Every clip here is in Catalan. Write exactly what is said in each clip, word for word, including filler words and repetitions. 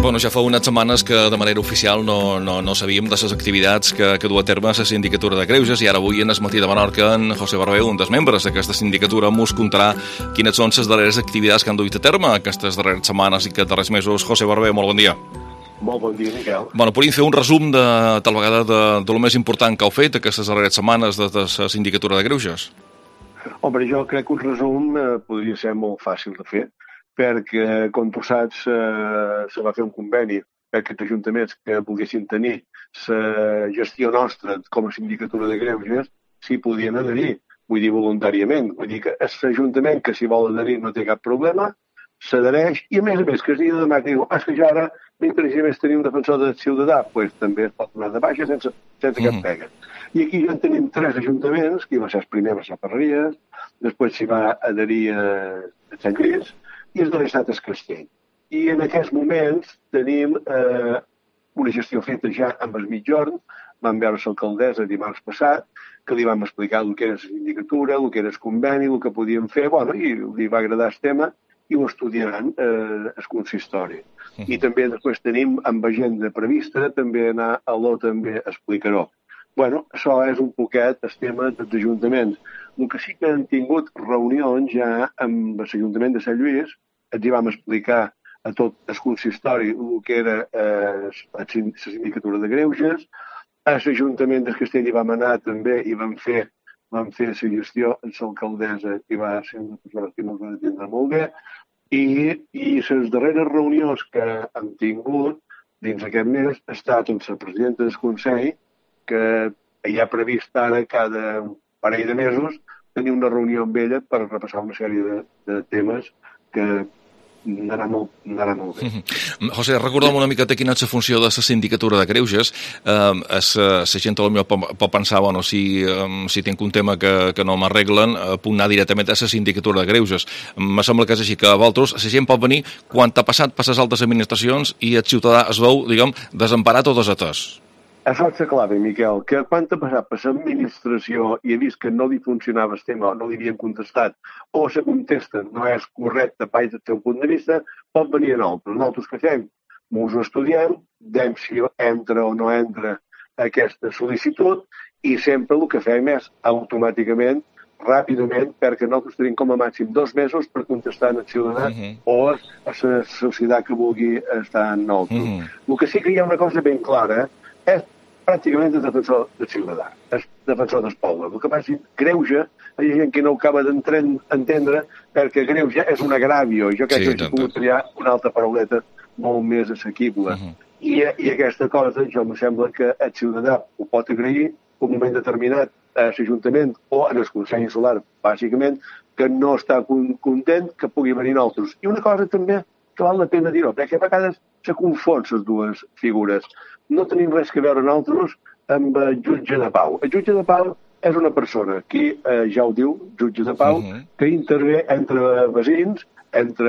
Bueno, ja fa unes setmanes que de manera oficial no, no, no sabíem de les activitats que, que du a terme la Sindicatura de Greuges, i ara avui en el matí de Menorca en José Barbero, un dels membres d'aquesta sindicatura, mos contarà quines són les darreres activitats que han duit a terme aquestes darreres setmanes i que darrers mesos. José Barbero, molt bon dia. Molt bon dia, Miquel. Bueno, podríem fer un resum de tal vegada de, de lo més important que heu fet aquestes darreres setmanes de, de la Sindicatura de Greuges? Home, jo crec que un resum eh, podria ser molt fàcil de fer, perquè, com tu saps, eh, se va fer un conveni perquè els ajuntaments que volguessin tenir la gestió nostra com a sindicatura de greuges s'hi podien adherir, vull dir voluntàriament. Vull dir que l'ajuntament que s'hi vol adherir no té cap problema, s'adhereix, i a més a més que es dia demà que diu, ah, és que jo ara m'interessa més tenir un defensor de ciutadà, doncs pues, també es pot donar de baixa sense, sense cap pega. I aquí ja en tenim tres ajuntaments, que va ser el primer a Ferreries, després s'hi va adherir a Sant Lluís, i el de l'estat és Castell. I en aquests moments tenim eh, una gestió feta ja amb el mitjorn. Vam veure l'alcaldessa dimarts passat, que li vam explicar el que era la sindicatura, el que era el conveni, el que podíem fer, bueno, i li va agradar el tema, i ho estudiaran eh, el consistori. Uh-huh. I també després tenim amb agenda prevista, també anar a l'O també explicar-ho. Bueno, això és un poquet el tema dels ajuntaments. El que sí que han tingut reunions ja amb l'Ajuntament de Sant Lluís, ens hi vam explicar a tot el consistori el que era eh, la sindicatura de greuges. A l'Ajuntament de Castell hi vam anar també i vam fer, vam fer la gestió amb l'alcaldessa, que va ser una persona que no va atendre molt bé. I, i les darreres reunions que hem tingut dins aquest mes ha estat amb la presidenta del Consell, que hi ha previst ara cada parell de mesos tenir una reunió amb ella per repassar una sèrie de, de temes que anarà molt, anarà molt bé. Mm-hmm. José, recorda'm una miqueta quina és la funció de la sindicatura de greuges. Eh, es, la gent potser pot, pot pensar, bueno, si, um, si tinc un tema que, que no m'arreglen, eh, puc anar directament a la sindicatura de greuges. Me sembla que és així, que a vosaltres la gent pot venir quan t'ha passat per les altres administracions i el ciutadà es veu, diguem, desemparat o desatès. Això és la clave, Miquel, que quan t'ha passat per l'administració i ha vist que no li funcionava el tema o no li havien contestat o se contesten no és correcte país del seu punt de vista, pot venir a nosaltres. Nosaltres què fem? Ens ho estudiem, veiem si entra o no entra aquesta sol·licitud i sempre el que fem és automàticament, ràpidament, perquè nosaltres tenim com a màxim dos mesos per contestar al ciutadà uh-huh. o a la societat que vulgui estar en nosaltres. Uh-huh. El que sí que hi ha una cosa ben clara és pràcticament el defensor del ciutadà, el defensor del poble. El que passa és que greuge, hi ha gent que no ho acaba d'entendre, perquè greuge és un agravio. Jo crec sí, que s'ha pogut triar una altra parauleta molt més assequible. Uh-huh. I, I aquesta cosa, jo em sembla que el ciutadà ho pot agrair un moment determinat a l'Ajuntament o en el Consell Insular, bàsicament, que no està content que pugui venir nosaltres. I una cosa també que val la pena dir-ho, perquè a vegades se confon les dues figures. No tenim res que veure nosaltres amb el jutge de pau. El jutge de pau és una persona que, eh, ja ho diu, jutge de pau, uh-huh. que intervé entre veïns, entre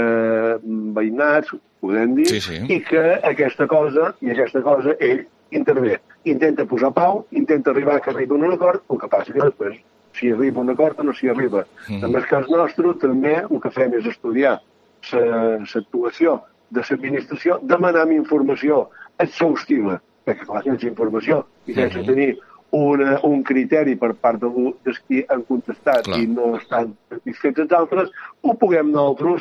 veïnats, podem dir, sí, sí. i que aquesta cosa, i aquesta cosa, ell intervé. Intenta posar pau, intenta arribar que arribi a un acord, el que passa que després, si arriba a un acord o no s'hi arriba. Uh-huh. En el cas nostre, també el que fem és estudiar l'actuació de l'administració, demanar informació exhaustiva, perquè clar, sense informació i sense uh-huh. tenir una, un criteri per part dels qui han contestat clar. I no estan satisfets els altres, ho puguem nosaltres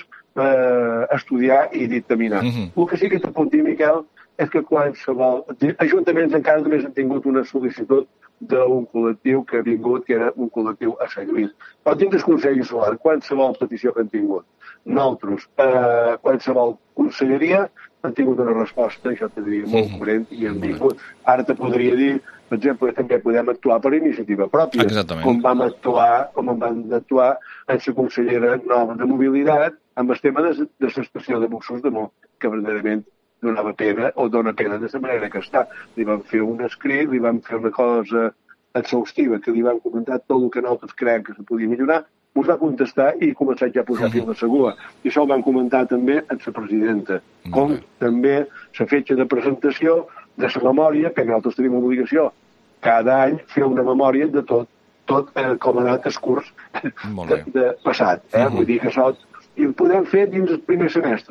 eh, estudiar i dictaminar. Uh-huh. El que sí que t'apunt dir, Miquel, és que qualsevol... Ajuntaments encara només han tingut una sol·licitud d'un col·lectiu que ha vingut, que era un col·lectiu a Sant Lluís. Però tinc el Consell Insular, qualsevol petició que han tingut. Nosaltres, eh, qualsevol conselleria, han tingut una resposta, això te diria, molt coherent i han vingut. Ara te podria dir, per exemple, que també podem actuar per iniciativa pròpia, exactament. com vam actuar, com vam actuar en la consellera nova de mobilitat, amb el tema de, de l'estació de busos de Mó, que verdaderament donava pena o dona pena de la manera que està. Li vam fer un escrit, li vam fer una cosa exhaustiva, que li vam comentar tot el que nosaltres creiem que se podia millorar, us va contestar i començat ja a posar fil de segura. I això ho vam comentar també amb la presidenta, com també la fetge de presentació de la memòria, que nosaltres tenim obligació cada any fer una memòria de tot, tot eh, com ha anat el curs de, de passat. Eh? Uh-huh. Vull dir que això i ho podem fer dins el primer semestre.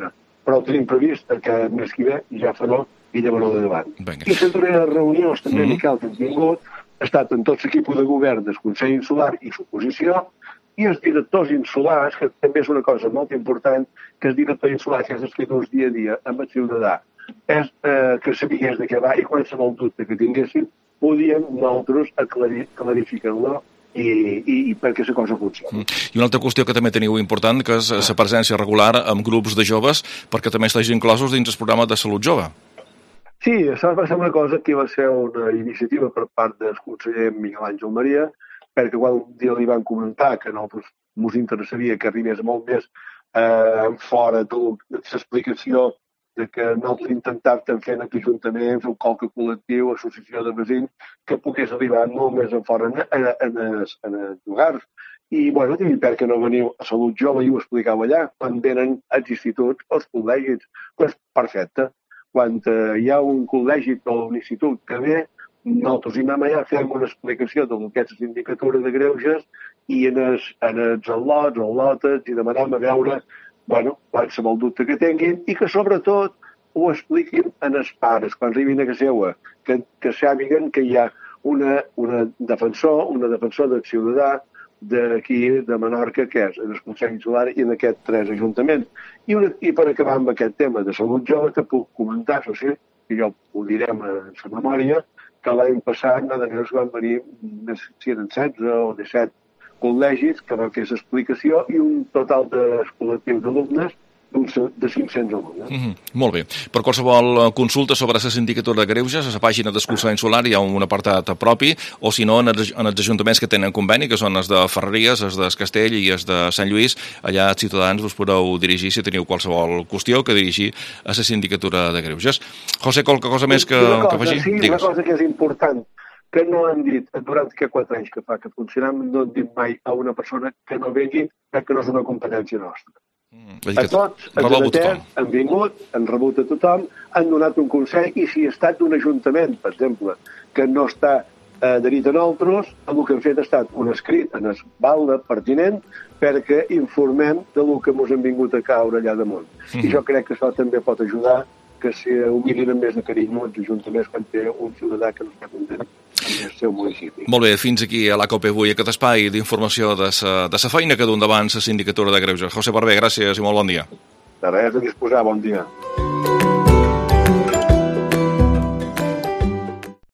però tenim previst que mes que ve ja farà i llevaró de davant. Venga. I les darreres reunions també, mm-hmm. Miquel, que hem tingut, ha estat en tots l'equip de govern del Consell Insular i l'oposició, i els directors insulars, que també és una cosa molt important, que el director insular que has escrit uns dia a dia amb el ciutadà, és eh, que sabigués de què va i qualsevol dubte que tinguessin, podíem nosaltres aclarir, clarificar-lo i, i, i perquè la cosa funcioni. I una altra qüestió que també teniu important, que és la presència regular amb grups de joves, perquè també estiguin inclosos dins el programa de salut jove. Sí, això va ser una cosa que va ser una iniciativa per part del conseller Miguel Àngel Maria, perquè quan un dia li van comentar que a nosaltres ens interessaria que arribés molt més eh, fora de l'explicació de que nosaltres intentàvem fer en l'Ajuntament, fer un qualque col·lectiu, associació de veïns, que pogués arribar molt més enfora en, en, en, els, en els lugars. I, bueno, i per què no veniu a Salut Jove i ho explicau allà, quan venen als instituts, als col·legis, doncs perfecte. Quan eh, hi ha un col·legi o un institut que ve, nosaltres hi anem allà, fem una explicació del que és la sindicatura de greuges i en els, en els al·lots o al·lotes i demanem a veure bueno, qualsevol dubte que tinguin i que sobretot ho expliquin en els pares quan arribin a casa seva, que, que sàpiguen que hi ha una, una defensor, una defensor del ciutadà d'aquí, de Menorca, que és en el Consell Insular i en aquests tres ajuntaments. I, una, I per acabar amb aquest tema de salut jove, que puc comentar, això sí, que jo ho direm en la memòria, que l'any passat, nada més, van venir, si eren setze o disset col·legis que van fer l'explicació i un total de col·lectius d'alumnes de cinc-cents alumnes. Mm-hmm. Molt bé. Per qualsevol consulta sobre la sindicatura de greuges, a la pàgina del Consell Insular hi ha un apartat propi, o si no, en els, en els ajuntaments que tenen conveni, que són els de Ferreries, els de Castell i els de Sant Lluís, allà els ciutadans us podeu dirigir si teniu qualsevol qüestió que dirigir a la sindicatura de greuges. José, qualque cosa més que, cosa, que afegir? Sí, Digues. Una cosa que és important, que no han dit, durant aquests quatre anys que fa que funcionem, no han dit mai a una persona que no vengui, que no és una competència nostra. Mm, a tots, ens han atès, han vingut, han rebut a tothom, han donat un consell i si ha estat un ajuntament, per exemple, que no està eh, adherit a nosaltres, el que han fet ha estat un escrit en el balde pertinent perquè informem del que ens han vingut a caure allà damunt. Mm. I jo crec que això també pot ajudar que ho mirin amb més de carinyo els ajuntaments quan té un ciutadà que no està content en el seu municipi. Molt bé, fins aquí a l'A C O P avui, aquest espai d'informació de la feina que du endavant la sindicatura de greuges. José Barber, gràcies i molt bon dia. De res, a disposar, bon dia.